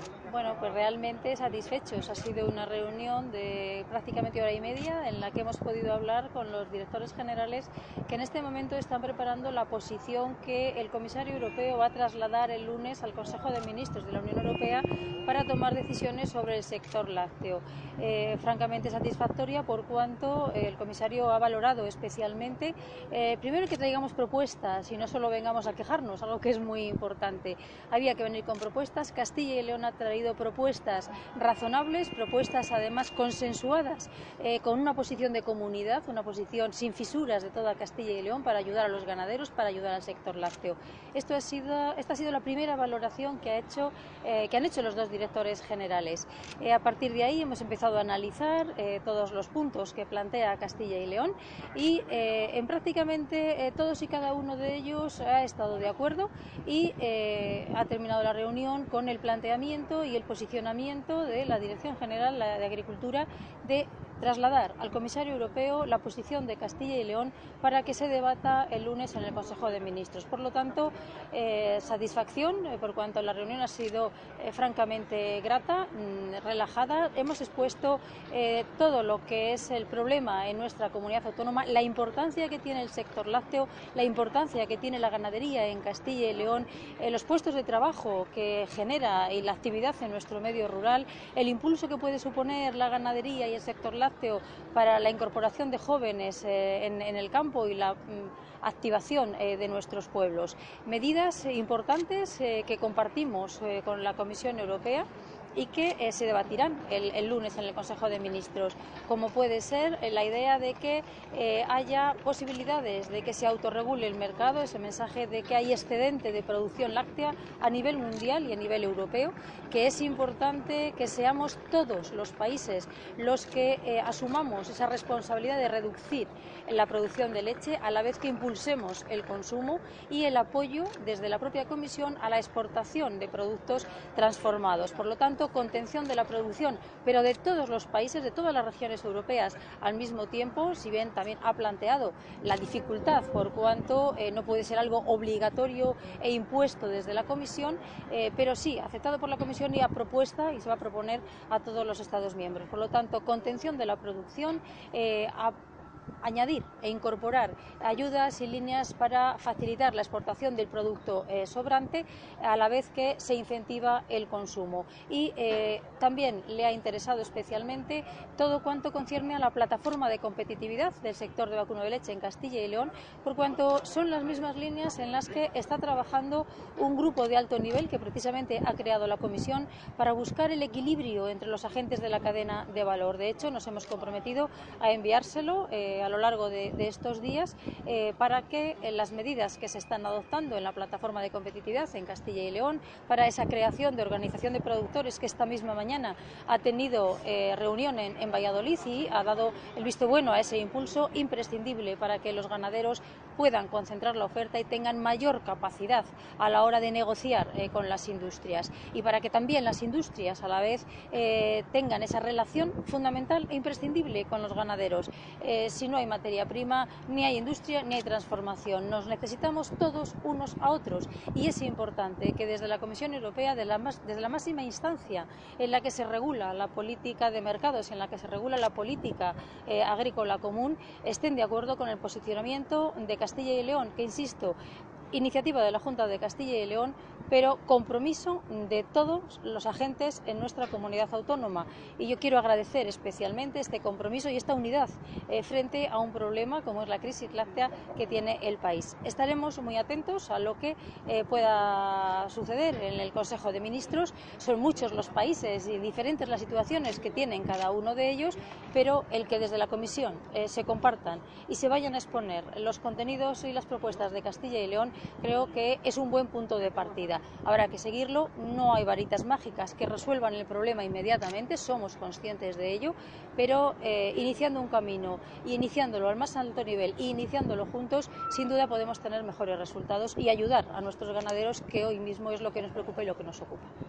Bueno, pues realmente satisfechos. Ha sido una reunión de prácticamente hora y media en la que hemos podido hablar con los directores generales que en este momento están preparando la posición que el comisario europeo va a trasladar el lunes al Consejo de Ministros de la Unión Europea para tomar decisiones sobre el sector lácteo. Francamente satisfactoria por cuanto el comisario ha valorado especialmente, primero que traigamos propuestas y no solo vengamos a quejarnos, algo que es muy importante. Había que venir con propuestas. Castilla y León ha traído propuestas razonables, propuestas además consensuadas, con una posición de comunidad, una posición sin fisuras de toda Castilla y León para ayudar a los ganaderos, para ayudar al sector lácteo. Esta ha sido la primera valoración que han hecho los dos directores generales. A partir de ahí hemos empezado a analizar todos los puntos que plantea Castilla y León y en prácticamente todos y cada uno de ellos ha estado de acuerdo y ha terminado la reunión con el planteamiento y el posicionamiento de la Dirección General de Agricultura de trasladar al comisario europeo la posición de Castilla y León para que se debata el lunes en el Consejo de Ministros. Por lo tanto, satisfacción por cuanto la reunión ha sido francamente grata, relajada. Hemos expuesto todo lo que es el problema en nuestra comunidad autónoma, la importancia que tiene el sector lácteo, la importancia que tiene la ganadería en Castilla y León, los puestos de trabajo que genera y la actividad en nuestro medio rural, el impulso que puede suponer la ganadería y el sector lácteo para la incorporación de jóvenes en el campo y la activación de nuestros pueblos. Medidas importantes que compartimos con la Comisión Europea y que se debatirán el lunes en el Consejo de Ministros, como puede ser la idea de que haya posibilidades de que se autorregule el mercado, ese mensaje de que hay excedente de producción láctea a nivel mundial y a nivel europeo, que es importante que seamos todos los países los que asumamos esa responsabilidad de reducir la producción de leche a la vez que impulsemos el consumo y el apoyo desde la propia Comisión a la exportación de productos transformados. Por lo tanto, contención de la producción, pero de todos los países, de todas las regiones europeas al mismo tiempo, si bien también ha planteado la dificultad por cuanto no puede ser algo obligatorio e impuesto desde la Comisión, pero sí aceptado por la Comisión y a propuesta y se va a proponer a todos los Estados miembros. Por lo tanto, contención de la producción, añadir e incorporar ayudas y líneas para facilitar la exportación del producto sobrante a la vez que se incentiva el consumo. Y también le ha interesado especialmente todo cuanto concierne a la plataforma de competitividad del sector de vacuno de leche en Castilla y León, por cuanto son las mismas líneas en las que está trabajando un grupo de alto nivel que precisamente ha creado la Comisión para buscar el equilibrio entre los agentes de la cadena de valor. De hecho, nos hemos comprometido a enviárselo a lo largo de estos días para que las medidas que se están adoptando en la plataforma de competitividad en Castilla y León, para esa creación de organización de productores que esta misma mañana ha tenido reunión en Valladolid y ha dado el visto bueno a ese impulso imprescindible para que los ganaderos puedan concentrar la oferta y tengan mayor capacidad a la hora de negociar con las industrias y para que también las industrias a la vez tengan esa relación fundamental e imprescindible con los ganaderos. Si no hay materia prima, ni hay industria, ni hay transformación. Nos necesitamos todos unos a otros y es importante que desde la Comisión Europea, desde la máxima instancia en la que se regula la política de mercados, en la que se regula la política agrícola común, estén de acuerdo con el posicionamiento de Castilla y León, que insisto, iniciativa de la Junta de Castilla y León, pero compromiso de todos los agentes en nuestra comunidad autónoma. Y yo quiero agradecer especialmente este compromiso y esta unidad frente a un problema como es la crisis láctea que tiene el país. Estaremos muy atentos a lo que pueda suceder en el Consejo de Ministros. Son muchos los países y diferentes las situaciones que tienen cada uno de ellos, pero el que desde la Comisión se compartan y se vayan a exponer los contenidos y las propuestas de Castilla y León, creo que es un buen punto de partida. Habrá que seguirlo, no hay varitas mágicas que resuelvan el problema inmediatamente, somos conscientes de ello, pero iniciando un camino y iniciándolo al más alto nivel y iniciándolo juntos, sin duda podemos tener mejores resultados y ayudar a nuestros ganaderos, que hoy mismo es lo que nos preocupa y lo que nos ocupa.